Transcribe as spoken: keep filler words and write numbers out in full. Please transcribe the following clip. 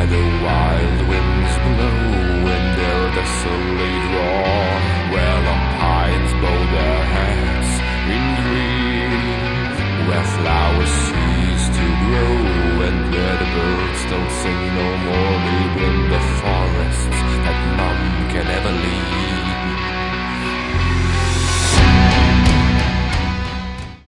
the wild winds blow in their desolate roar, where the pines bow their heads in dream, where flowers cease to grow and where the birds don't sing no